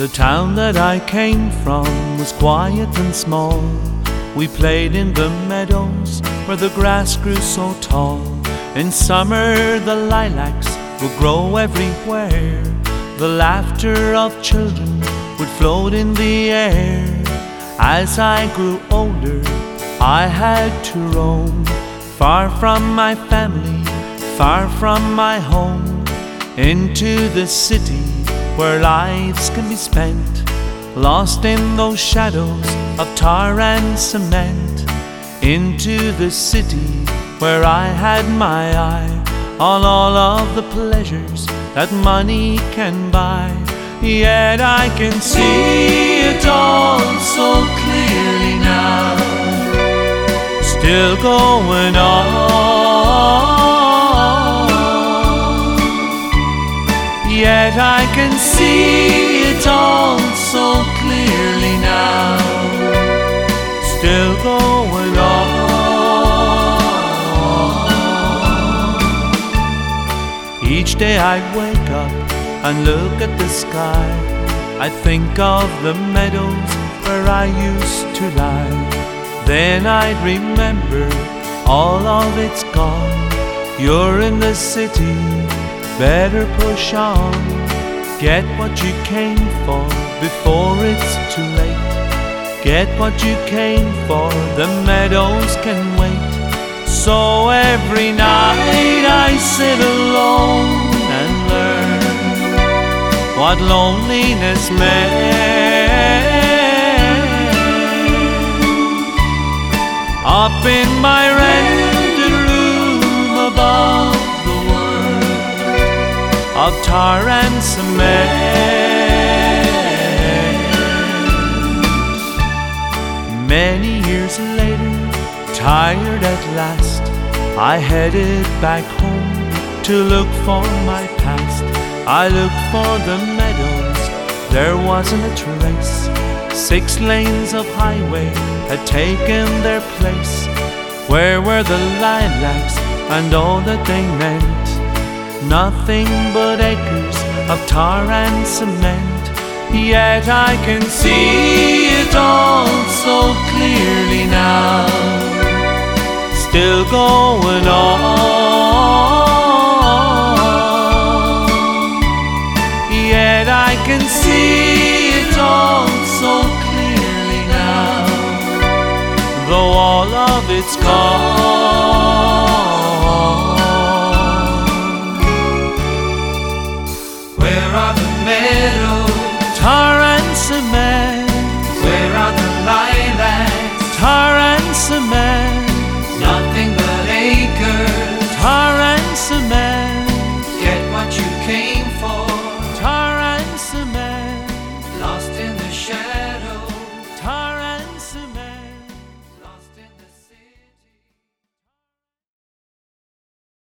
The town that I came from was quiet and small. We played in the meadows where the grass grew so tall. In summer the lilacs would grow everywhere. The laughter of children would float in the air. As I grew older, I had to roam, far from my family, far from my home, into the city where lives can be spent, lost in those shadows of tar and cement. Into the city where I had my eye on all of the pleasures that money can buy. Yet I can see it all so clearly now, still going on. Yet I can see it all so clearly now, still going on. Each day I'd wake up and look at the sky. I'd think of the meadows where I used to lie. Then I'd remember all of it's gone. You're in the city, better push on. Get what you came for before it's too late. Get what you came for, the meadows can wait. So every night I sit alone and learn what loneliness meant. Up in my rented room above the world of tar and cement. Many years later, tired at last, I headed back home to look for my past. I looked for the meadows, there wasn't a trace. 6 lanes of highway had taken their place. Where were the lilacs and all that they meant? Nothing but acres of tar and cement. Yet I can see it all so clearly now, still going on. Yet I can see it all so clearly now, though all of it's gone. Where are the meadows, tar and cement?